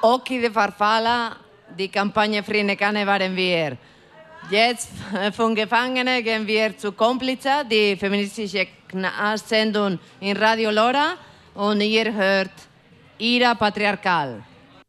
Occhi de Farfalla, die Kampagne Frienekane waren wir. Jetzt von Gefangenen gehen wir zu Komplice, die feministische Sendung in Radio Lora, und ihr hört Ira Patriarcal.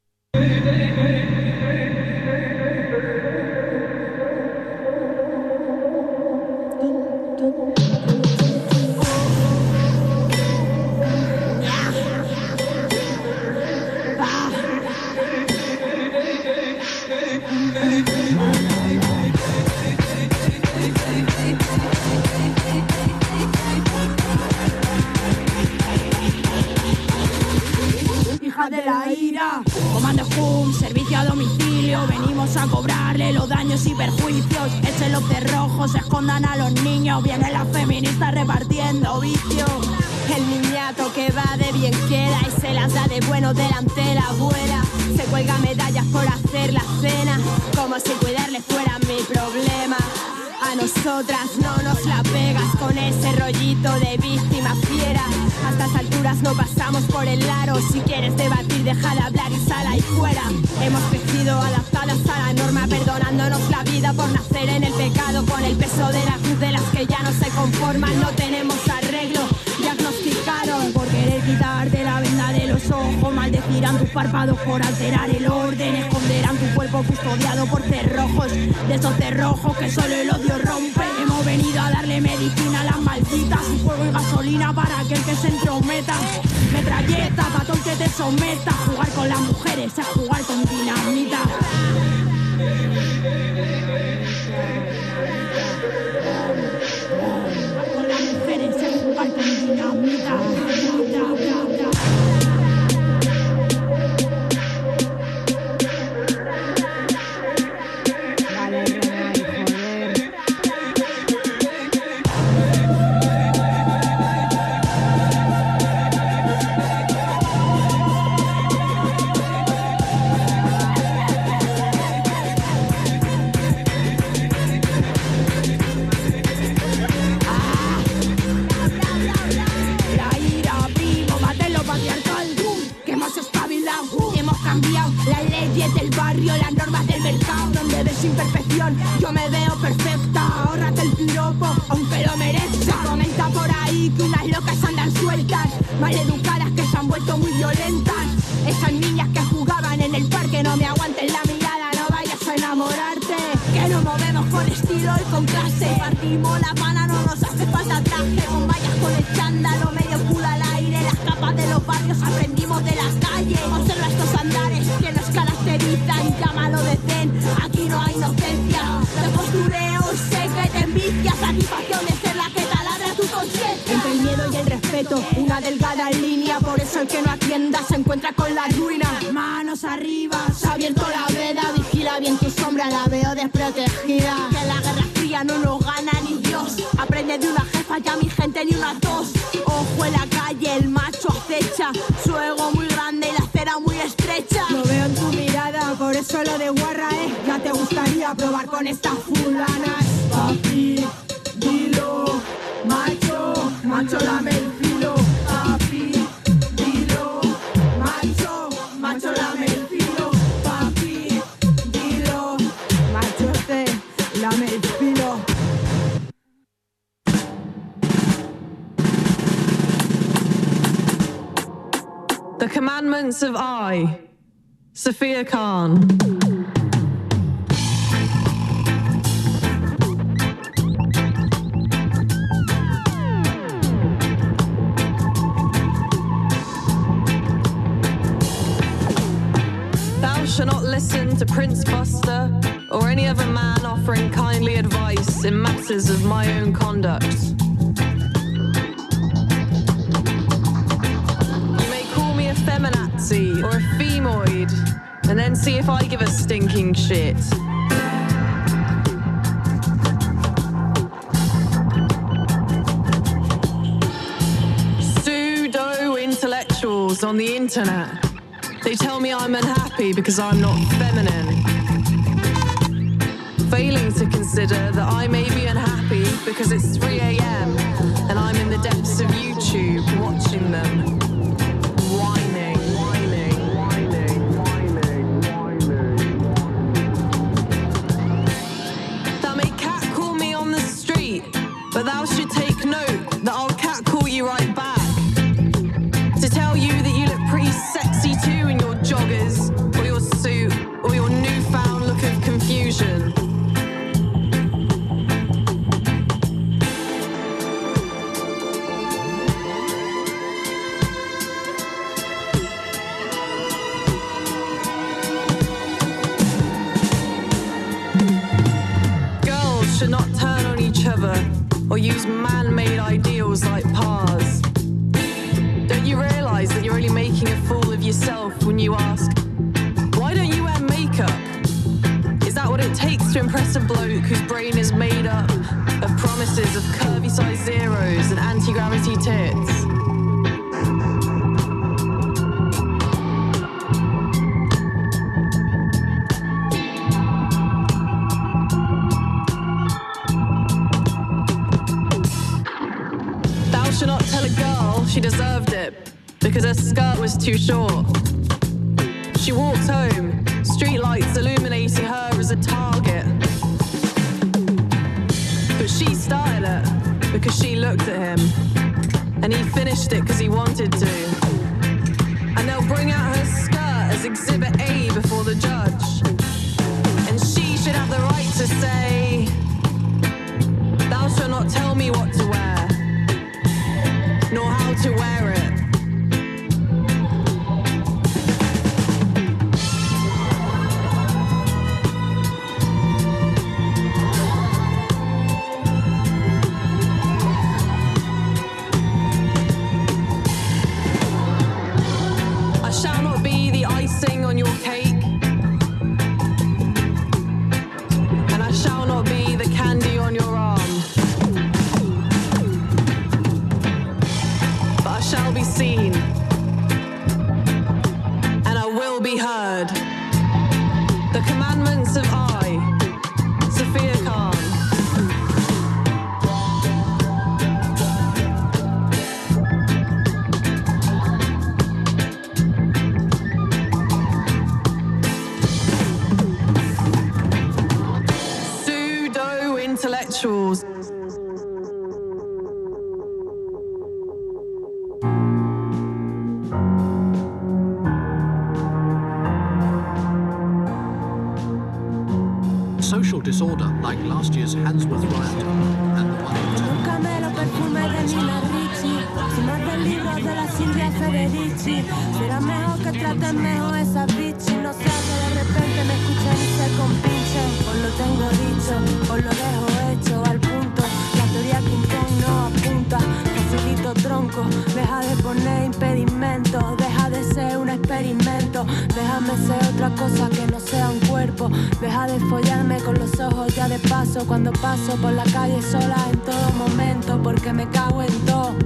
De la ira, Comando Hum, servicio a domicilio. Venimos a cobrarle los daños y perjuicios. Echen los cerrojos, escondan a los niños. Vienen las feministas repartiendo vicios. El niñato que va de bien queda y se las da de bueno delante de la abuela. Se cuelga medallas por hacer la cena, como si cuidarle fuera mi problema. A nosotras no nos la pegas con ese rollito de víctima fiera. A estas alturas no pasamos por el aro. Si quieres debatir, deja de hablar y sal ahí fuera. Hemos crecido adaptadas a la norma, perdonándonos la vida por nacer en el pecado. Con el peso de la cruz de las que ya no se conforman. No tenemos arreglo, diagnosticaron por querer quitarte la venda de los ojos. Maldecirán tus párpados por alterar el orden. Esconderán tu cuerpo custodiado por cerrojos, de esos cerrojos que solo el odio rompe. Hemos venido a darle medicina a las malditas y fuego y gasolina para aquel que se entrometa. Metralleta, patón que te someta. Jugar con las mujeres es jugar con dinamita. Jugar con las mujeres es jugar con dinamita. Las normas del mercado, donde ves imperfección, yo me veo perfecta. Ahórrate el piropo, aunque lo merezca. Comenta por ahí que unas locas andan sueltas, maleducadas que se han vuelto muy violentas. Esas niñas que jugaban en el parque, no me aguanten la mirada, no vayas a enamorarte. Que nos movemos con estilo y con clase. Partimos la pana, no nos hace falta traje. Con vallas con el chándalo, medio culo al aire. Las capas de los barrios aprendimos de la calle. Observa estos andares que nos caracterizan, llámalo de zen, aquí no hay inocencia. Te postureo y sé que te envidia. Satisfacción de ser la que taladra tu conciencia. Entre el miedo y el respeto, una delgada línea. Por eso el que no atienda se encuentra con la ruina. Manos arriba, se ha abierto la veda. Vigila bien tu sombra, la veo desprotegida. Que en la guerra fría no nos gana ni Dios. Aprende de una jefa, ya mi gente ni una tos. Ojo en la calle, el macho acecha. Su ego muy grande y la acera muy estrecha. Lo veo en tu mirada, por eso lo de guarra, ya te gustaría probar con estas fulanas. Papi, dilo, macho, macho dame el filo. Papi, dilo, macho, macho dame el filo. Papi, dilo, macho dame el filo. The Commandments of I, Sophia Khan. Thou shalt not listen to Prince Buster or any other man offering kindly advice in matters of my own conduct. Feminazi or a femoid, and then see if I give a stinking shit. Pseudo-intellectuals on the internet. They tell me I'm unhappy because I'm not feminine. Failing to consider that I may be unhappy because it's 3 a.m. and I'm in the depths of YouTube watching them. Whining, whining, whining, whining. quick note that I'll catcall you right back. To tell you that you look pretty sexy too in your joggers, or your suit, or your newfound look of confusion. Girls should not turn on each other or use man-made ideals like pars. Don't you realise that you're only making a fool of yourself when you ask, why don't you wear makeup? Is that what it takes to impress a bloke whose brain is made up of promises of curvy size zeros and anti-gravity tits? Thou shalt not tell a girl she deserved it because her skirt was too short. She walked home, streetlights illuminating her as a target. But she started it because she looked at him, and he finished it because he wanted to. And they'll bring out her skirt as Exhibit A before the judge, and she should have the right to say, thou shalt not tell me what to wear, nor how to wear it. I shall not be the icing on your cake, and I shall not be the candy on your arm. But I shall be seen, and I will be heard. The commandments of I, Sophia Khan. Pseudo-intellectuals. Social disorder like last year's Handsworth riot and the one in Un camelo perfume de Nina Ricci, si no es del libro de la Silvia Federici. Será mejor que traten mejor esa bichi. No sea que de repente me escuchen y se compinchen. Os lo tengo dicho, os lo dejo hecho al punto. La teoría King Kong no apunta. Facilito tronco, deja de poner impedimentos. Deja de ser un experimento. Déjame ser otra cosa que no sea un cuerpo. Deja de follarme con los ojos ya de paso. Cuando paso por la calle sola en todo momento, porque me cago en todo.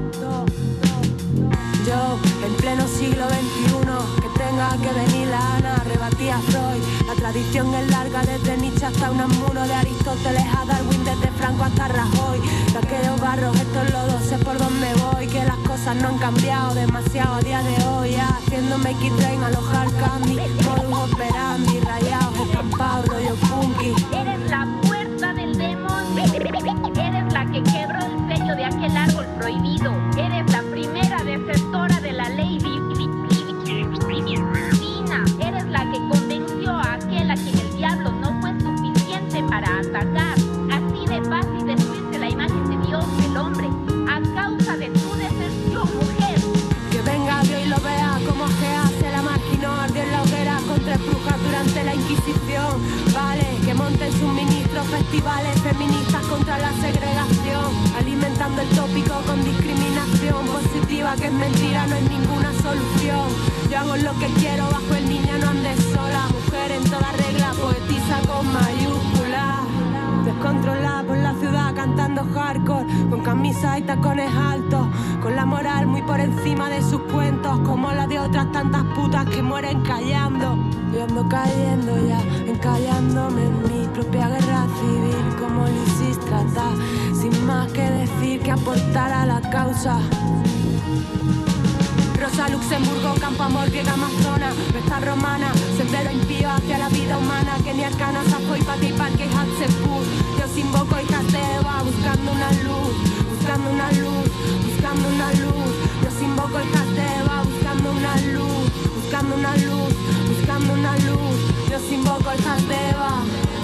Yo, en pleno siglo XXI, que tenga que venir la Ana, rebatí a Freud. La tradición es larga, desde Nietzsche hasta Unamuno, de Aristóteles a Darwin, desde Franco hasta Rajoy. De aquellos barros, estos lodos, sé por dónde voy, que las cosas no han cambiado demasiado a día de hoy. Haciéndome X-Train, alojar candy, modus operandi, rayados, estampados, rollo funky. Eres la puerta del demonio. Eres la que quebró el sello de aquel árbol prohibido. Eres la primera desertora de la ley divina. Eres la que convenció a aquel a quien el diablo no fue suficiente para atacar. Así de fácil destruirse la imagen de Dios, el hombre, a causa de tu deserción, mujer. Que venga Dios y lo vea como se la marginó, ardió en la hoguera con 3 brujas durante la Inquisición. Vale, que monten sus ministros, festivales feministas contra la segregación, alimentando el tópico con discriminación positiva, que es mentira, no es ninguna solución. Yo hago lo que quiero bajo el niño, no andes sola. Mujer en toda regla, poetisa con mayúsculas. Descontrolada por la ciudad cantando hardcore, con camisas y tacones altos, con la moral muy por encima de sus cuentos, como la de otras tantas putas que mueren callando. Yo ando cayendo ya, encallándome en mi propia guerra civil, como Lisístrata, sin más que decir que aportar a la causa. Rosa Luxemburgo, Campo Amor, griega amazona, Vesta romana, sendero impío hacia la vida humana, Kenia Cana, Sapo y Pati Parque y Hatshepsut. Yo os invoco, hijas de Eva, buscando una luz. buscando una luz, buscando una luz. Yo invoco el Hasdeva, buscando una luz, buscando una luz, buscando una luz. Yo invoco el Hasdeva.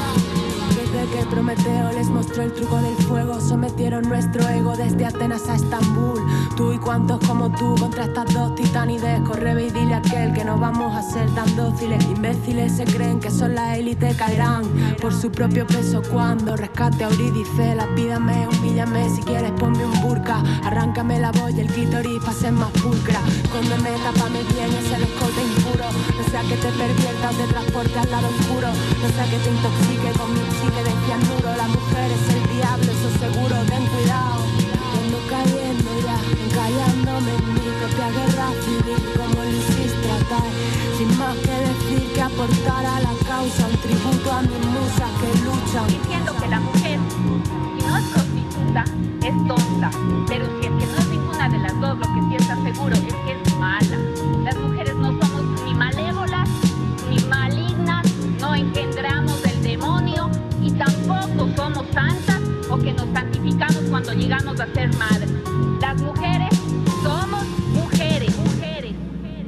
Desde que Prometeo les mostró el truco del fuego, sometieron nuestro ego desde Atenas a Estambul. Tú y cuantos como tú contra estas dos titanides. Corre ve y dile a aquel que no vamos a ser tan dóciles. Imbéciles se creen que son la élite, caerán por su propio peso cuando rescate a Eurídice. Lapídame, humíllame, si quieres ponme un burka. Arráncame la voz y el clítoris pa' ser más pulcra. Cóndeme, tápame bien ese descote impuro. No sea que te pervierta o te transporte al lado oscuro. No sea que te intoxique con mi psique de cianuro. La mujer es el diablo, eso seguro, ten cuidado. Yendo cayendo ya, encallándome en mi propia guerra civil. Como lo hiciste tratar, sin más que decir que aportar a la causa. Un tributo a mis musas que luchan. Diciendo que la mujer, si no es prostituta, es tonta. Pero si es que no es ninguna de las dos, lo que sí está seguro es que es mala. Las mujeres no somos ni malévolas, ni malignas, no engendramos del demonio y tampoco somos santas o que nos santificamos cuando llegamos a ser madres. Las mujeres somos mujeres, mujeres, mujeres.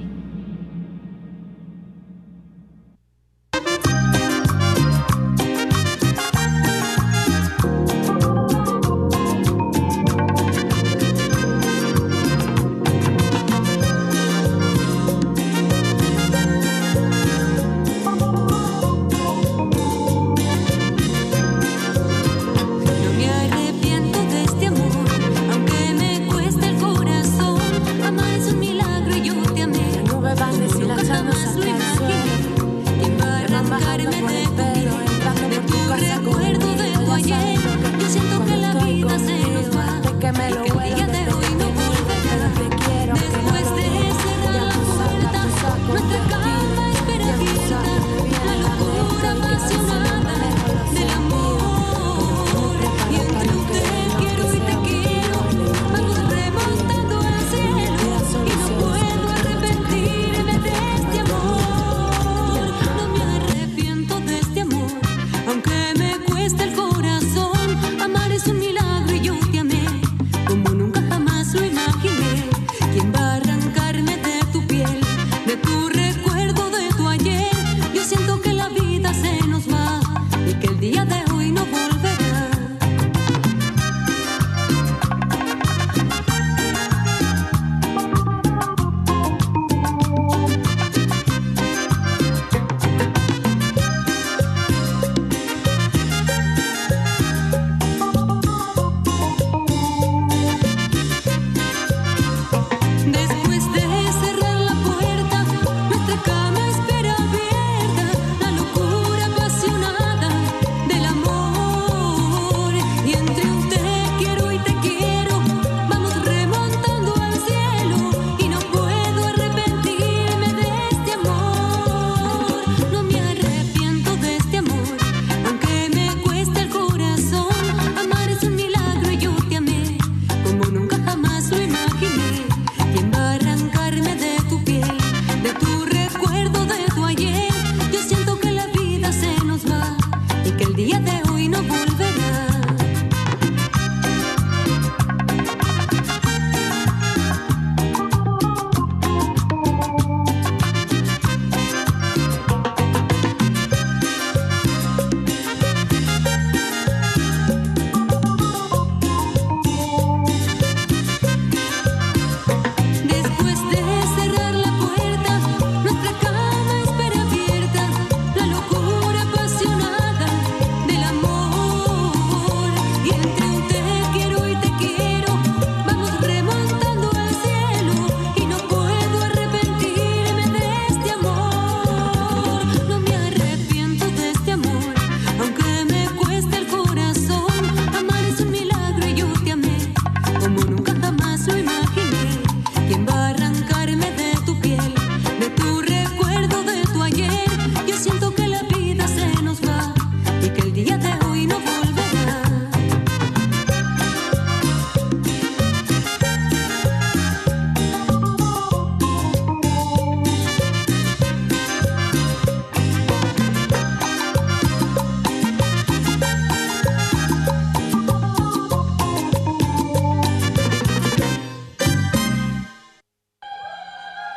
Amar es un milagro y yo te amé como nunca jamás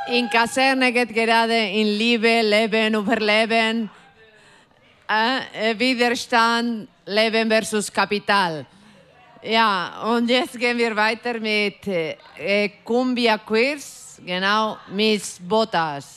In Kaserne geht gerade in Liebe, Leben, Überleben, Widerstand, Leben versus Kapital. Ja, und jetzt gehen wir weiter mit Cumbia Queers, genau, Mis Botas.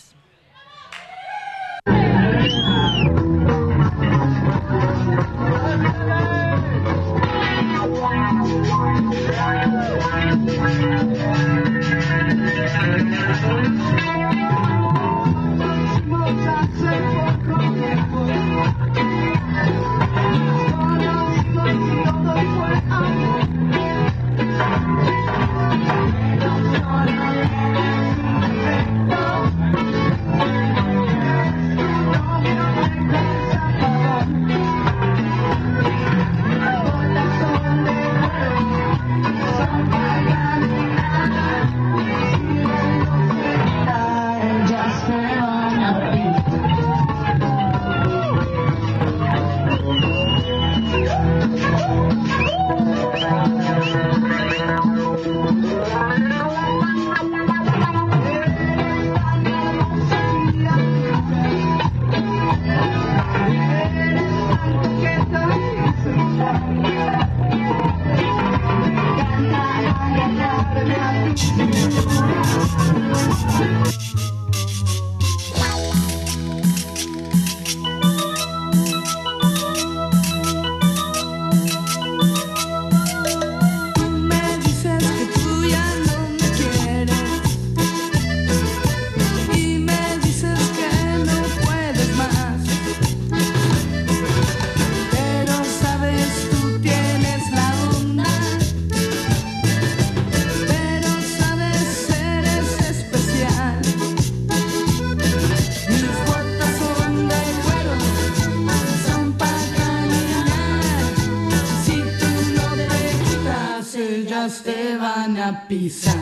Te van a pisar.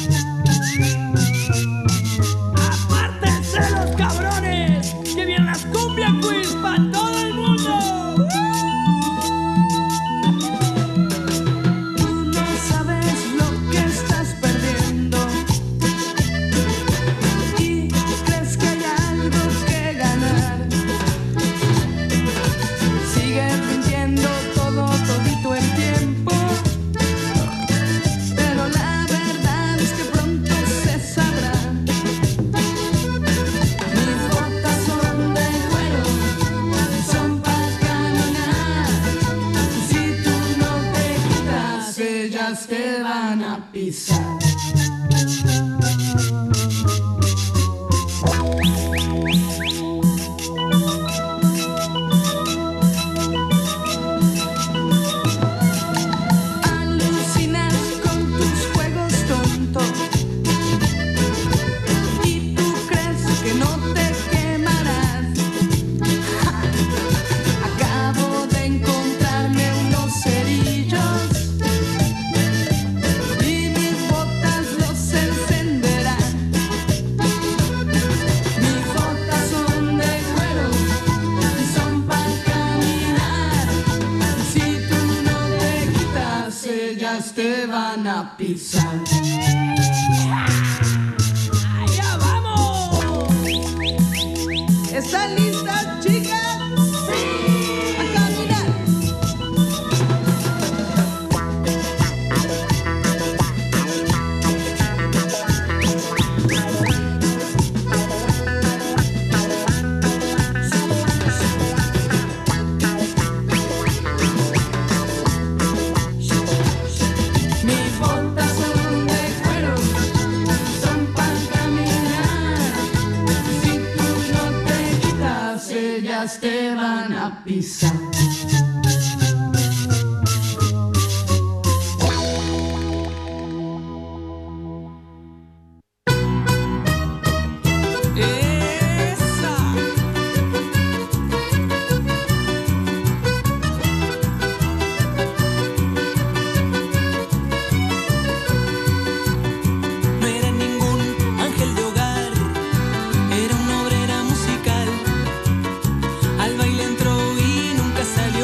¡Apártense los cabrones! ¡Que vienen las Cumbia Queens para todo el mundo! Tú no sabes lo que estás perdiendo y crees que hay algo que ganar. Sigues mintiendo todito el tiempo. Te van a pisar. Alucinas con tus juegos tontos y tú crees que no te quemarás. Acabo de encontrarme unos cerillos. Te van a pisar. ¡Allá vamos! ¿Están listas, chicas? ¡Sí! ¡A caminar! Te van a pisar. Al baile entró y nunca salió.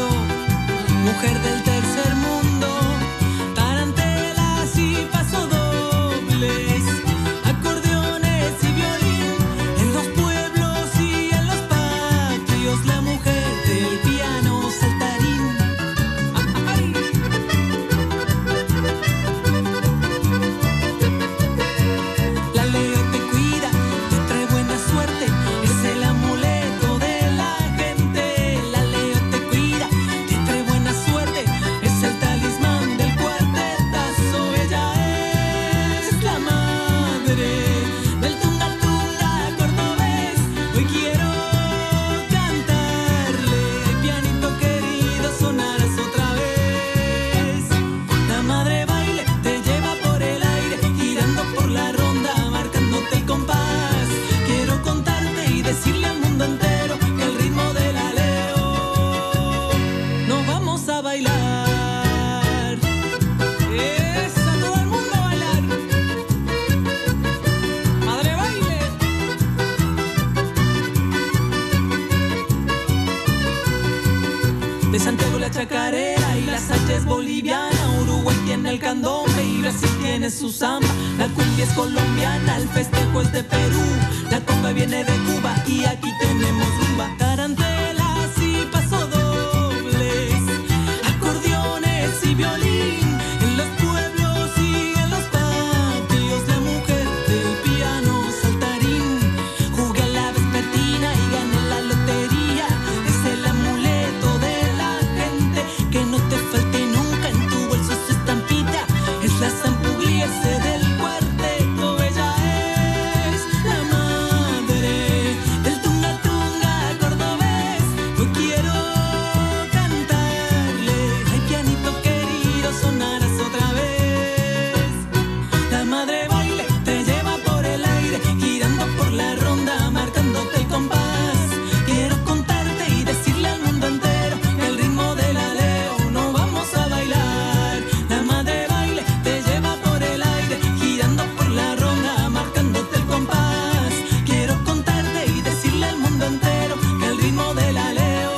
boliviana, Uruguay tiene el candombe y Brasil tiene su samba. La cumbia es colombiana, el festejo es de Perú, la conga viene de Cuba y aquí tenemos rumba. Tarantelas y pasodobles, acordeones y violín, en los pueblos y en los patios, la mujer del piano saltarín. Jugué a la vespertina y gané la lotería, es el amuleto de la gente, que no te falte nunca en tu bolso su estampita, es la zampugliese del cuarteto, ella es la madre del tunga tunga cordobés. Hoy quiero cantarle, ay pianito querido, sonarás otra vez. La madre baile te lleva por el aire, girando por la ronda, marcándote el compás. Quiero contarte y decirle al mundo entero que el ritmo de la Leo no vamos a bailar. La madre baile te lleva por el aire, girando por la ronda, marcándote el compás. Quiero contarte y decirle al mundo entero que el ritmo de la Leo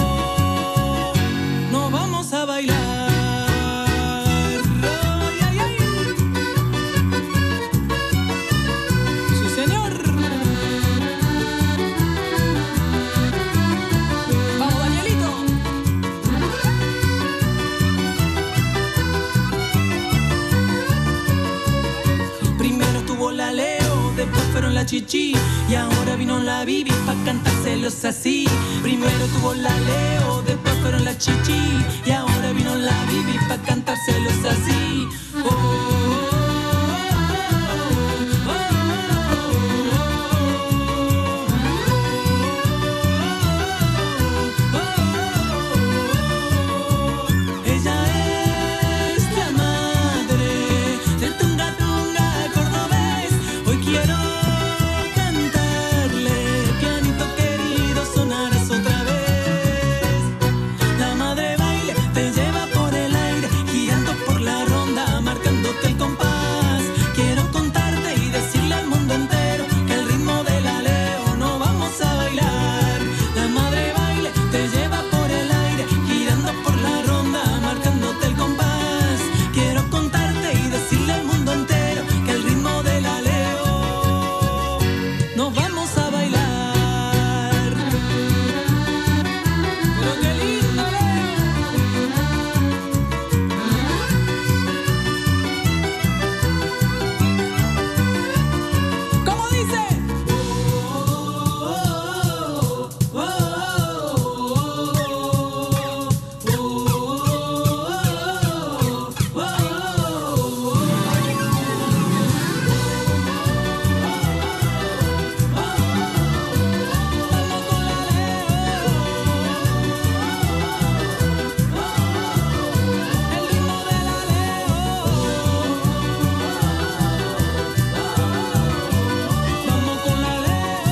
no vamos a bailar. Ay, ay, ay. Sí, señor. Vamos, Danielito. Primero tuvo la Leo, después fueron la Chichi y ahora vino la Bibi pa' cantárselos así. Primero tuvo la Leo, después fueron la Chichi y ahora vino la Bibi pa' cantárselos así. Oh, oh, oh, ella es la madre del tunga tunga cordobés. Hoy quiero cantarle, pianito querido, sonarás otra vez. La madre baile te lleva por el aire, girando por la ronda, marcándote el compás. Quiero contarte y decirle al mundo entero que el ritmo de la Leo no vamos a bailar. La madre baile te lleva por el aire, girando por la ronda, marcándote el compás. Quiero contarte y decirle al mundo entero que el ritmo de la Leo no vamos a bailar. Pero qué lindo, Leo. ¿Cómo dice? Vamos con la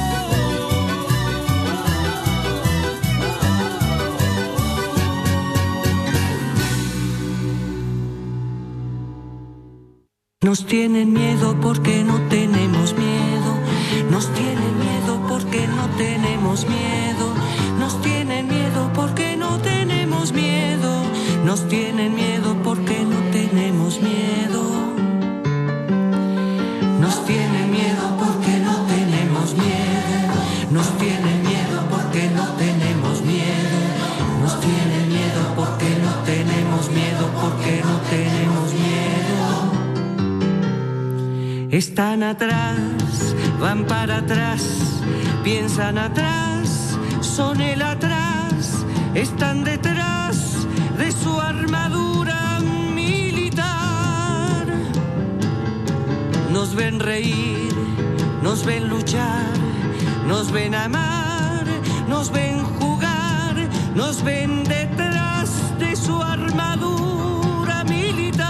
Nos tienen miedo porque no tenemos miedo. Nos tienen miedo porque no tenemos miedo. Nos tienen miedo porque no tenemos miedo. Nos tienen miedo porque no tenemos miedo. Nos tienen miedo porque no tenemos miedo. Nos tienen miedo porque no tenemos miedo. Nos tienen miedo porque no tenemos miedo. Porque no tenemos miedo. Están atrás, van para atrás, piensan atrás, son el atrás, están detrás de su armadura militar. Nos ven reír, nos ven luchar, nos ven amar, nos ven jugar, nos ven detrás de su armadura militar.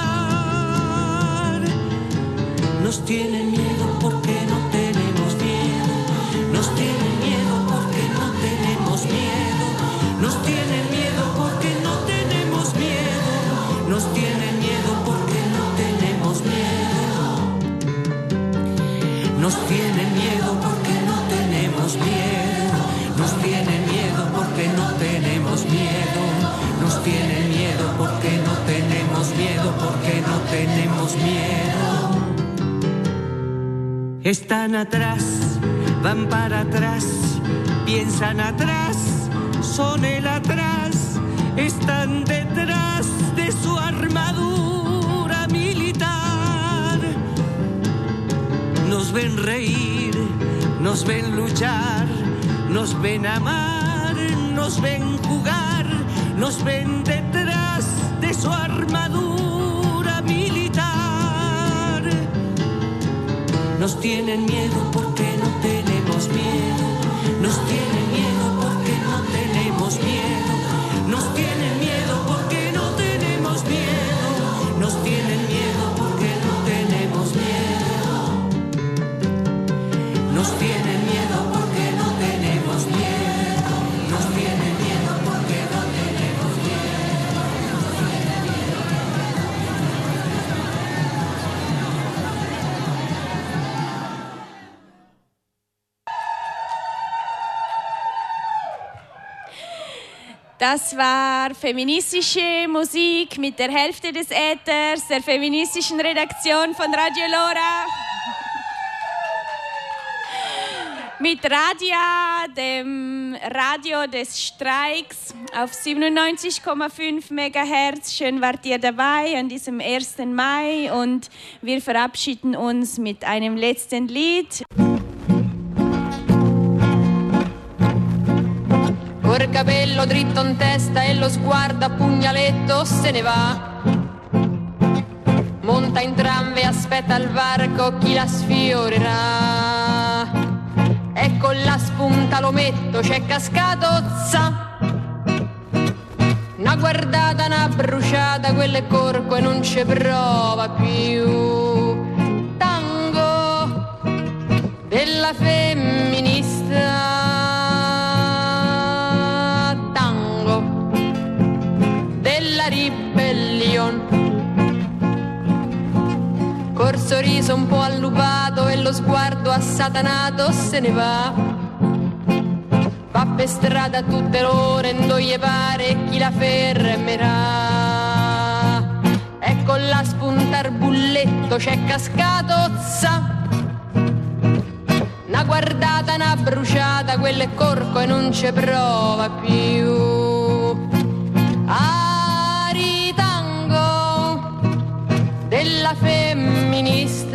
Nos tienen miedo porque no tenemos miedo. Nos tienen miedo porque no tenemos miedo. Nos tienen miedo porque no tenemos miedo. Nos tienen miedo porque no tenemos miedo. Nos tienen miedo porque no tenemos miedo. nos tiene miedo porque no tenemos miedo, nos tiene miedo porque no tenemos miedo, porque no tenemos miedo. Están atrás, van para atrás, piensan atrás, son el atrás, están detrás de su armadura militar. Nos ven reír, nos ven luchar, nos ven amar, nos ven jugar, nos ven detrás de su armadura militar. Nos tienen miedo porque no tenemos miedo, nos tienen miedo porque no tenemos miedo, nos tienen miedo porque no tenemos miedo, nos tienen miedo porque no tenemos miedo, nos tienen miedo porque no tenemos miedo, nos tienen miedo porque no tenemos miedo, nos tienen miedo. Das war feministische Musik mit der Hälfte des Äthers, der feministischen Redaktion von Radio Lora. Mit Radia, dem Radio des Streiks auf 97,5 MHz. Schön wart ihr dabei an diesem 1. Mai und wir verabschieden uns mit einem letzten Lied. Col capello dritto in testa e lo sguardo a pugnaletto se ne va. Monta in tram e aspetta al varco chi la sfiorerà. E con la spunta l'ometto c'è cascato, za. Una guardata, una bruciata, quello è corco e non ci prova più. Tango della femminista. Ribellion. Col sorriso un po' allupato e lo sguardo assatanato se ne va. Va per strada a tutte l'ore, non gli pare chi la fermerà. E con la spunta al bulletto c'è cascato, za. Una guardata, una bruciata, quello è corco e non ci prova più. Aritango della femminista.